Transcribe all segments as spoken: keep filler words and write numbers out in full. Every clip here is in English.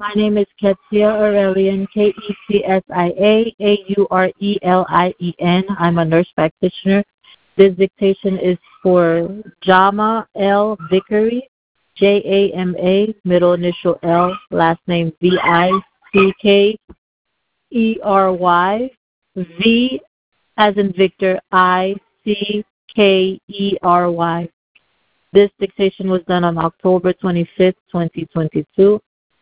My name is Ketsia Aurelian, K E T S I A A U R E L I E N. I'm a nurse practitioner. This dictation is for Jama L. Vickery, J A M A, middle initial L, last name V I C K E R Y, V as in Victor, I C K E R Y. This dictation was done on October twenty-fifth, twenty twenty-two.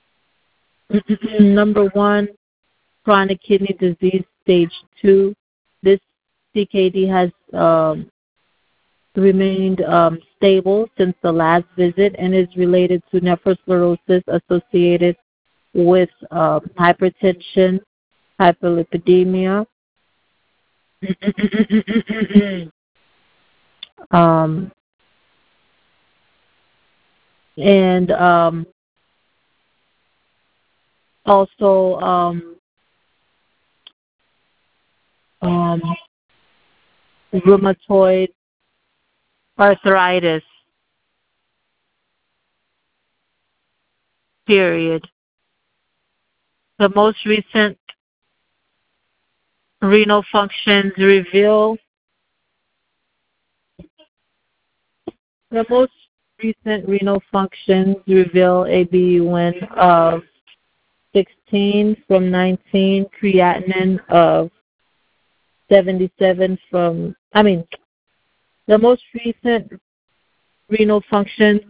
Number one, chronic kidney disease, stage two. This C K D has um, remained um, stable since the last visit and is related to nephrosclerosis associated with uh, hypertension, hyperlipidemia, um, and um, also um, um, rheumatoid arthritis, period. The most recent renal functions reveal the most recent renal functions reveal a B U N of sixteen from nineteen, creatinine of seventy-seven from, I mean, the most recent renal functions,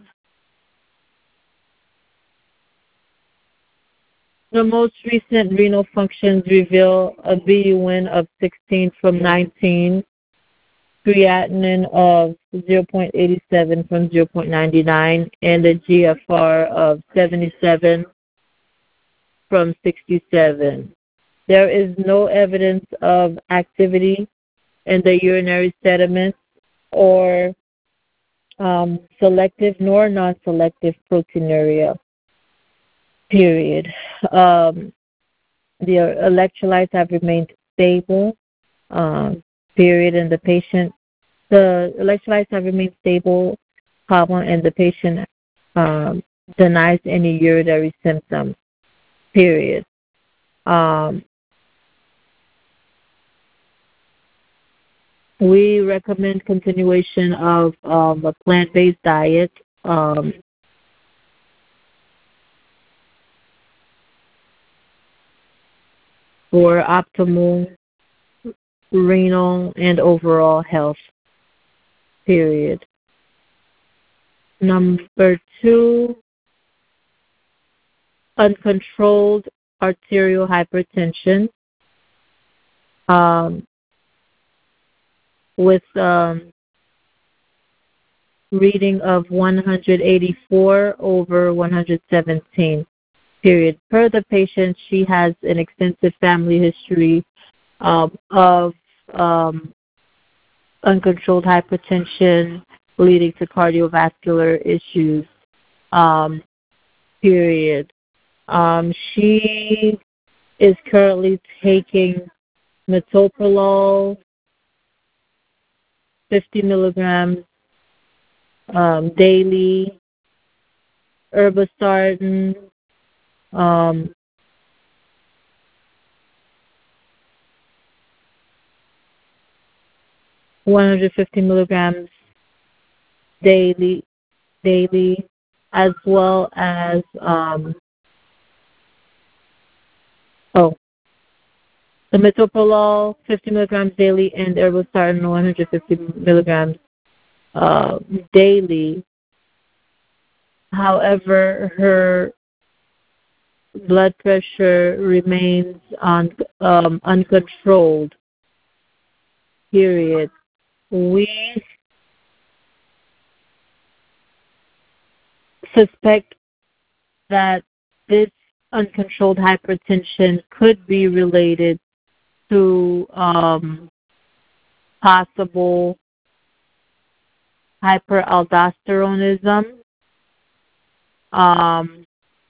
the most recent renal functions reveal a B U N of sixteen from nineteen, creatinine of zero point eight seven from zero point nine nine, and a G F R of seventy-seven from sixty-seven. There is no evidence of activity in the urinary sediments or um, selective nor non-selective proteinuria, period. Um, the electrolytes have remained stable, um, period, and the patient, the electrolytes have remained stable, comma, and the patient um, denies any urinary symptoms, period. Um, we recommend continuation of um, a plant-based diet. Um, for optimal renal and overall health, period. Number two, uncontrolled arterial hypertension um, with um, reading of one hundred eighty-four over one hundred seventeen, period. Per the patient, she has an extensive family history um, of um, uncontrolled hypertension leading to cardiovascular issues, um, period. Um, she is currently taking metoprolol, fifty milligrams um, daily, irbesartan, um, one hundred fifty milligrams daily, daily, as well as um, oh, the metoprolol fifty milligrams daily and irbesartan one hundred fifty milligrams uh, daily. However, her blood pressure remains on um, uncontrolled, period. We suspect that this uncontrolled hypertension could be related to um, possible hyperaldosteronism um,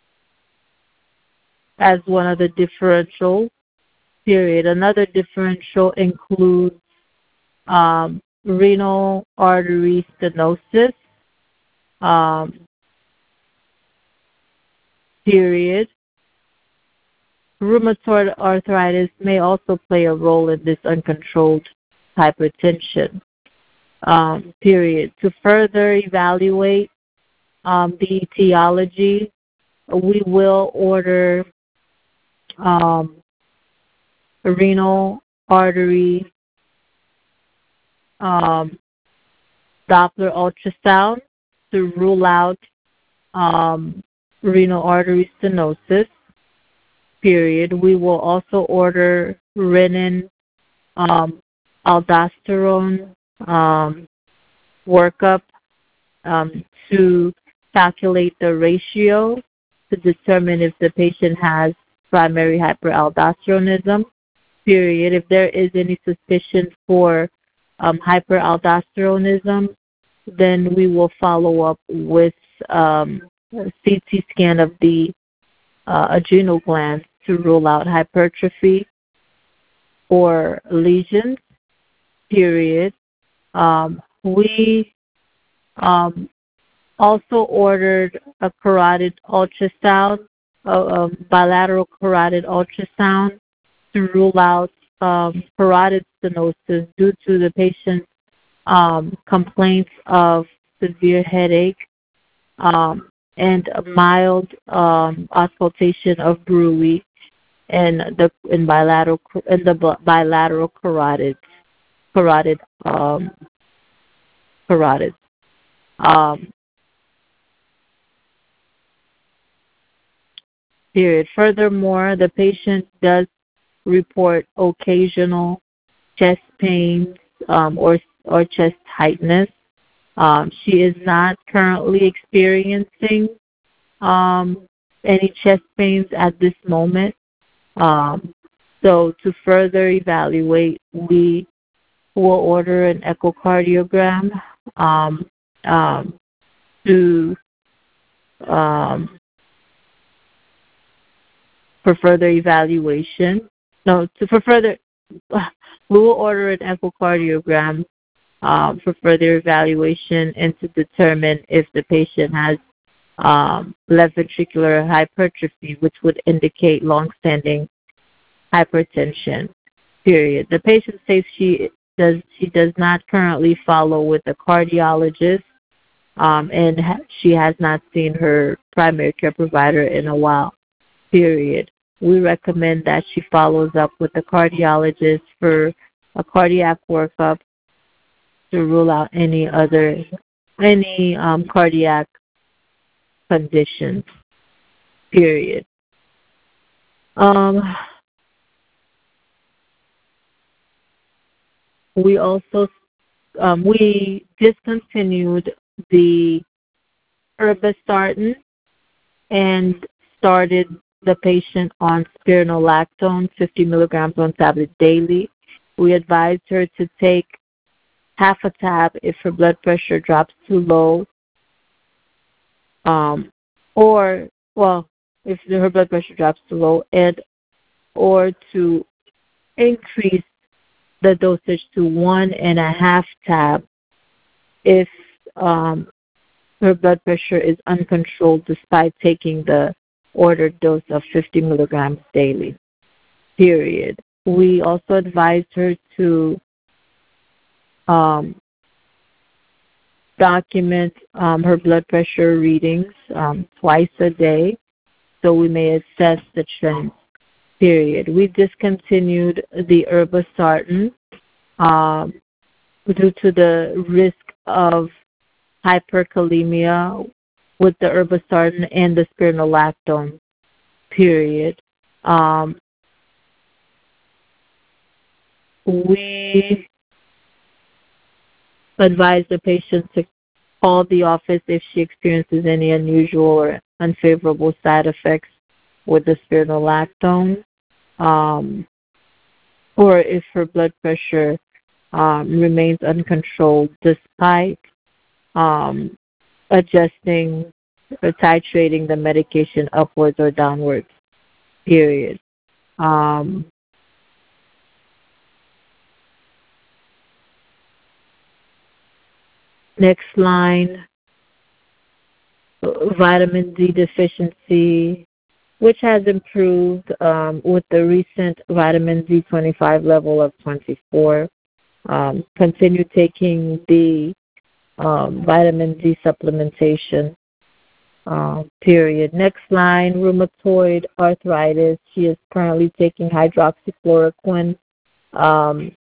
as one of the differentials, period. Another differential includes um, renal artery stenosis, um, period. rheumatoid arthritis may also play a role in this uncontrolled hypertension. Um, period. To further evaluate um, the etiology, we will order um, renal artery um, Doppler ultrasound to rule out um, renal artery stenosis. Period. We will also order renin um, aldosterone um, workup um, to calculate the ratio to determine if the patient has primary hyperaldosteronism. Period. If there is any suspicion for um, hyperaldosteronism, then we will follow up with um, a C T scan of the uh, adrenal glands to rule out hypertrophy or lesions. Period. Um, we um, also ordered a carotid ultrasound, a, a bilateral carotid ultrasound to rule out um, carotid stenosis due to the patient's um, complaints of severe headache um, and a mild um, auscultation of bruit and the in bilateral in the bilateral carotid carotid um, carotid. Um, period. Furthermore, the patient does report occasional chest pains um, or or chest tightness. Um, she is not currently experiencing um, any chest pains at this moment. Um, so to further evaluate, we will order an echocardiogram um, um, to um, for further evaluation. No, to, for further, we will order an echocardiogram um, for further evaluation and to determine if the patient has um, left ventricular hypertrophy, which would indicate long-standing hypertension. Period. The patient says she does she does not currently follow with a cardiologist, um, and ha- she has not seen her primary care provider in a while. Period. We recommend that she follows up with a cardiologist for a cardiac workup to rule out any other any um, cardiac conditions. Period. Um, we also um, we discontinued the irbesartan and started the patient on spironolactone, fifty milligrams on tablet daily. We advised her to take half a tab if her blood pressure drops too low, um, or, well, if her blood pressure drops too low, and or to increase the dosage to one and a half tab if um, her blood pressure is uncontrolled despite taking the ordered dose of fifty milligrams daily. Period. We also advised her to um, document um, her blood pressure readings um, twice a day so we may assess the trends. Period. We discontinued the irbesartan um, due to the risk of hyperkalemia with the irbesartan and the spironolactone. Period. Um, we advise the patient to call the office if she experiences any unusual or unfavorable side effects with the spironolactone, um, or if her blood pressure um, remains uncontrolled despite um, adjusting or titrating the medication upwards or downwards. Period. Um, next line, vitamin D deficiency which has improved um, with the recent vitamin D twenty-five level of twenty-four. Um, continue taking the um, vitamin D supplementation, uh, period. Next line, rheumatoid arthritis. She is currently taking hydroxychloroquine, um,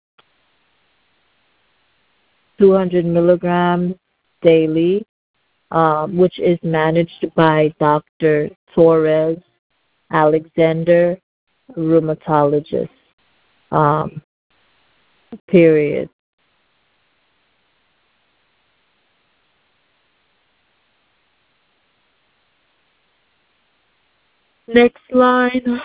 two hundred milligrams daily, um, which is managed by Doctor Torres Alexander, rheumatologist, um, period. Next line.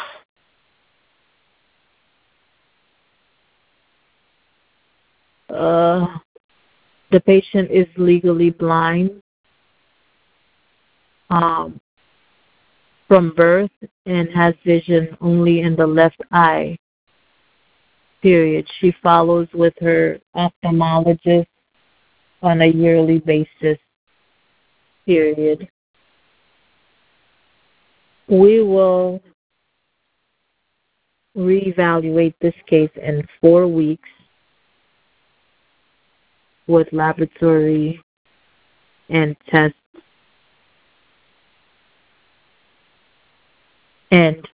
Uh, the patient is legally blind um, from birth and has vision only in the left eye, period. She follows with her ophthalmologist on a yearly basis, period. We will reevaluate this case in four weeks with laboratory and tests, and